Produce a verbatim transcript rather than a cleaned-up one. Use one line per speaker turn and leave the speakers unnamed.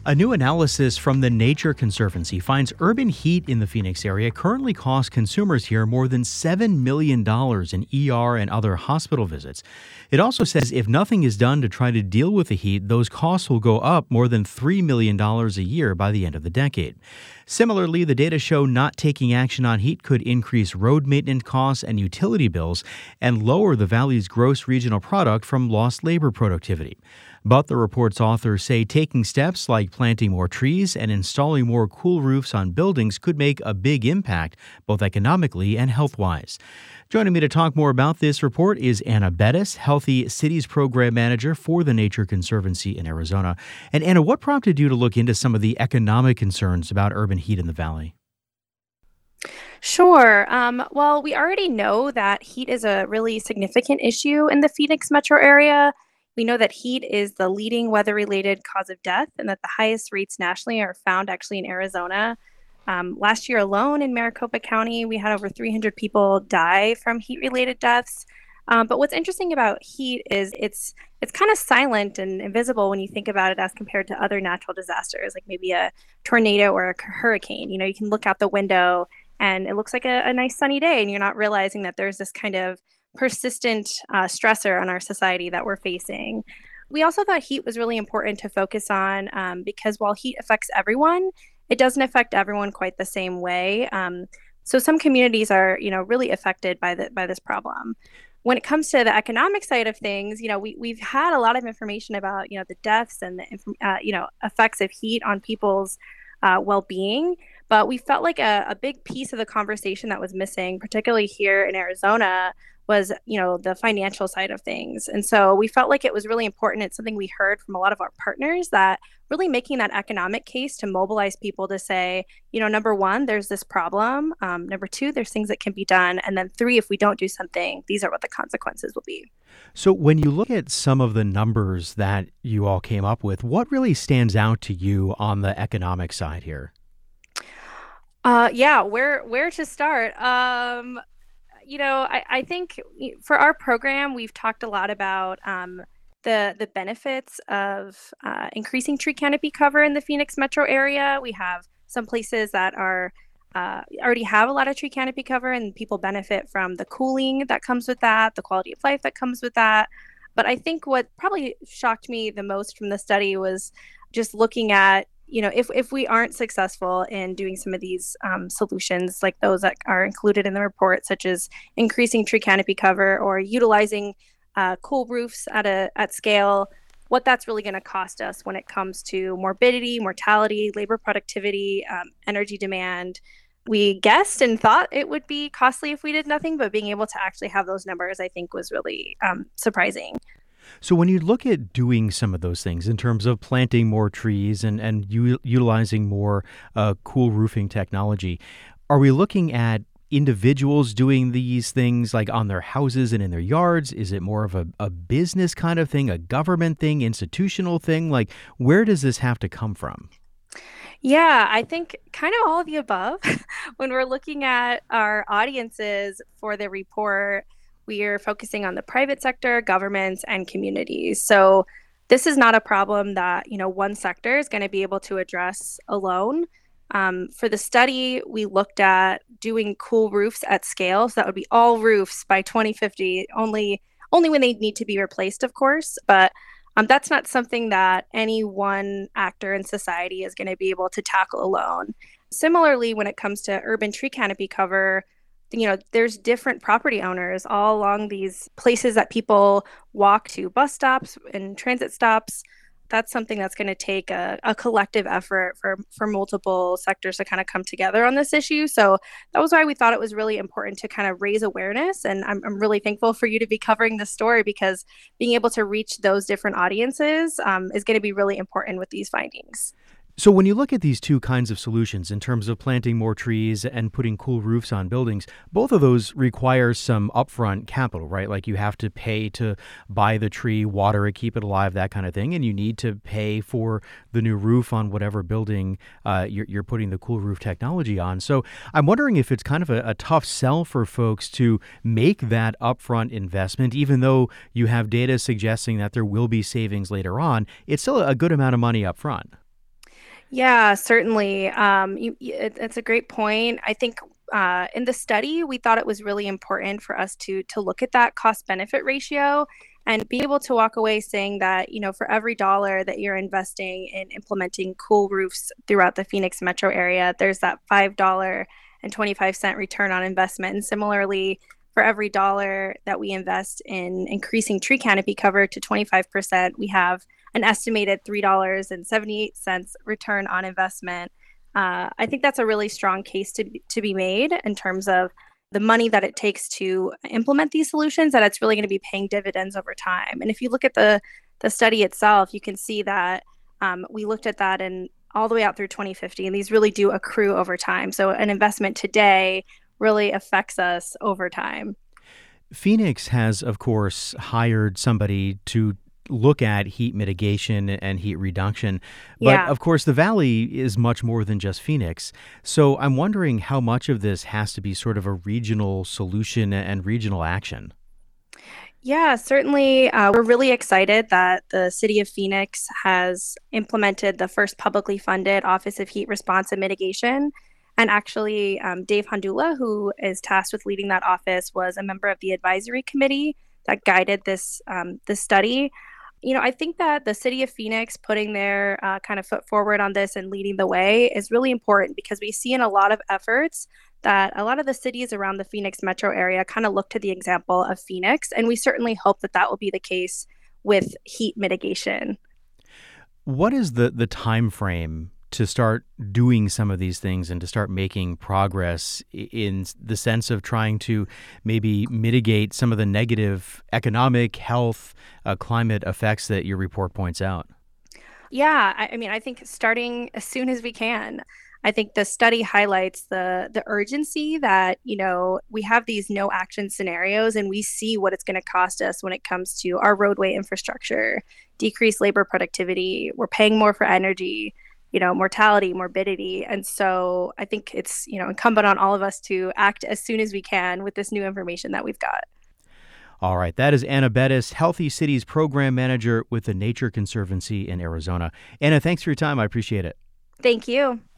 A new analysis from the Nature Conservancy finds urban heat in the Phoenix area currently costs consumers here more than seven million dollars in E R and other hospital visits. It also says if nothing is done to try to deal with the heat, those costs will go up more than three million dollars a year by the end of the decade. Similarly, the data show not taking action on heat could increase road maintenance costs and utility bills and lower the valley's gross regional product from lost labor productivity. But the report's authors say taking steps like planting more trees and installing more cool roofs on buildings could make a big impact, both economically and health-wise. Joining me to talk more about this report is Anna Bettis, Healthy Cities Program Manager for the Nature Conservancy in Arizona. And Anna, what prompted you to look into some of the economic concerns about urban heat in the valley?
Sure. Um, well, we already know that heat is a really significant issue in the Phoenix metro area. We know that heat is the leading weather-related cause of death and that the highest rates nationally are found actually in Arizona. Um, last year alone in Maricopa County, we had over three hundred people die from heat-related deaths. Um, but what's interesting about heat is it's it's kind of silent and invisible when you think about it as compared to other natural disasters, like maybe a tornado or a hurricane. You know, you can look out the window and it looks like a, a nice sunny day, and you're not realizing that there's this kind of persistent uh, stressor on our society that we're facing. We also thought heat was really important to focus on um, because while heat affects everyone, it doesn't affect everyone quite the same way. Um, so some communities are, you know, really affected by the by this problem. When it comes to the economic side of things, you know, we we've had a lot of information about, you know, the deaths and the uh, you know effects of heat on people's uh, well-being. But we felt like a, a big piece of the conversation that was missing, particularly here in Arizona, was, you know, the financial side of things. And so we felt like it was really important. It's something we heard from a lot of our partners, that really making that economic case to mobilize people to say, you know, number one, there's this problem. Um, number two, there's things that can be done. And then three, if we don't do something, these are what the consequences will be.
So when you look at some of the numbers that you all came up with, what really stands out to you on the economic side here?
Uh, yeah, where where to start? Um, you know, I, I think for our program, we've talked a lot about um, the the benefits of uh, increasing tree canopy cover in the Phoenix metro area. We have some places that are uh, already have a lot of tree canopy cover, and people benefit from the cooling that comes with that, the quality of life that comes with that. But I think what probably shocked me the most from the study was just looking at, you know, if, if we aren't successful in doing some of these um, solutions, like those that are included in the report, such as increasing tree canopy cover or utilizing uh, cool roofs at a at scale, what that's really going to cost us when it comes to morbidity, mortality, labor productivity, um, energy demand. We guessed and thought it would be costly if we did nothing, but being able to actually have those numbers, I think, was really um, surprising.
So when you look at doing some of those things in terms of planting more trees and, and u- utilizing more uh, cool roofing technology, are we looking at individuals doing these things like on their houses and in their yards? Is it more of a, a business kind of thing, a government thing, institutional thing? Like, where does this have to come from?
Yeah, I think kind of all of the above. When we're looking at our audiences for the report, we are focusing on the private sector, governments, and communities. So this is not a problem that, you know, one sector is going to be able to address alone. Um, for the study, we looked at doing cool roofs at scale. So that would be all roofs by twenty fifty, only only when they need to be replaced, of course. But um, that's not something that any one actor in society is going to be able to tackle alone. Similarly, when it comes to urban tree canopy cover, you know, there's different property owners all along these places that people walk to, bus stops and transit stops. That's something that's going to take a, a collective effort for, for multiple sectors to kind of come together on this issue. So that was why we thought it was really important to kind of raise awareness. And I'm, I'm really thankful for you to be covering this story, because being able to reach those different audiences um, is going to be really important with these findings.
So when you look at these two kinds of solutions in terms of planting more trees and putting cool roofs on buildings, both of those require some upfront capital, right? Like you have to pay to buy the tree, water it, keep it alive, that kind of thing. And you need to pay for the new roof on whatever building uh, you're, you're putting the cool roof technology on. So I'm wondering if it's kind of a, a tough sell for folks to make that upfront investment, even though you have data suggesting that there will be savings later on. It's still a good amount of money up front.
Yeah, certainly. Um, you, y- it, it's a great point. I think uh, in the study, we thought it was really important for us to to look at that cost benefit ratio and be able to walk away saying that, you know, for every dollar that you're investing in implementing cool roofs throughout the Phoenix metro area, there's that five dollars and twenty-five cent return on investment. And similarly, for every dollar that we invest in increasing tree canopy cover to twenty-five percent, we have an estimated three dollars and seventy-eight cents return on investment. Uh, I think that's a really strong case to, to be made in terms of the money that it takes to implement these solutions, that it's really going to be paying dividends over time. And if you look at the, the study itself, you can see that um, we looked at that in all the way out through twenty fifty, and these really do accrue over time. So an investment today really affects us over time.
Phoenix has, of course, hired somebody to look at heat mitigation and heat reduction. But
Yeah.
of course, the valley is much more than just Phoenix. So I'm wondering how much of this has to be sort of a regional solution and regional action.
Yeah, certainly. Uh, we're really excited that the city of Phoenix has implemented the first publicly funded Office of Heat Response and Mitigation. And actually, um, Dave Handula, who is tasked with leading that office, was a member of the advisory committee that guided this um, this study. You know, I think that the city of Phoenix putting their uh, kind of foot forward on this and leading the way is really important because we see in a lot of efforts that a lot of the cities around the Phoenix metro area kind of look to the example of Phoenix. And we certainly hope that that will be the case with heat mitigation.
What is the the time frame to start doing some of these things and to start making progress i- in s- the sense of trying to maybe mitigate some of the negative economic, health, uh, climate effects that your report points out?
Yeah, I, I mean, I think starting as soon as we can. I think the study highlights the the urgency that, you know, we have these no action scenarios and we see what it's going to cost us when it comes to our roadway infrastructure, decreased labor productivity, we're paying more for energy, you know, mortality, morbidity. And so I think it's, you know, incumbent on all of us to act as soon as we can with this new information that we've got.
All right, that is Anna Bettis, Healthy Cities Program Manager with the Nature Conservancy in Arizona. Anna, thanks for your time. I appreciate it.
Thank you.